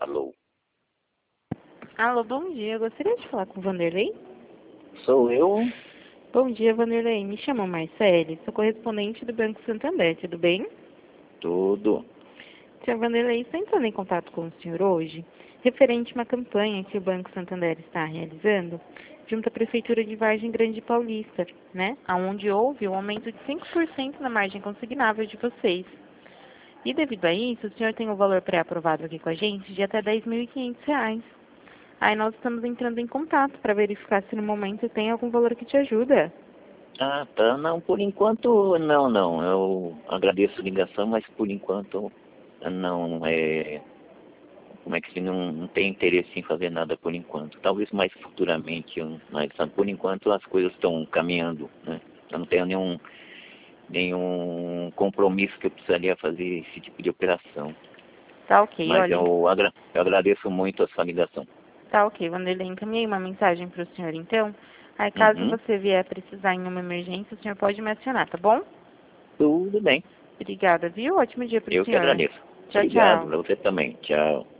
Alô? Alô, bom dia. Eu gostaria de falar com o Vanderlei. Sou eu? Bom dia, Vanderlei. Me chamo Marcele, sou correspondente do Banco Santander, tudo bem? Tudo. Senhor Vanderlei, estou entrando em contato com o senhor hoje, referente a uma campanha que o Banco Santander está realizando junto à Prefeitura de Vargem Grande Paulista, né? Onde houve um aumento de 5% na margem consignável de vocês. E devido a isso, o senhor tem um valor pré-aprovado aqui com a gente de até R$ 10.500. Aí nós estamos entrando em contato para verificar se no momento tem algum valor que te ajuda. Ah, tá. Não, por enquanto, não. Eu agradeço a ligação, mas por enquanto, não. Como é que se não tem interesse em fazer nada por enquanto. Talvez mais futuramente, mas por enquanto as coisas estão caminhando, né? Eu não tenho nenhum compromisso que eu precisaria fazer esse tipo de operação. Tá ok, Mas olha. eu agradeço muito a sua ligação. Tá ok, Vanderlei. Encaminhei uma mensagem para o senhor então. Aí caso Uhum. você vier precisar em uma emergência, o senhor pode me acionar, tá bom? Tudo bem. Obrigada, viu? Ótimo dia para o Eu que senhor. agradeço. Tchau, Obrigado, tchau. para você também. Tchau.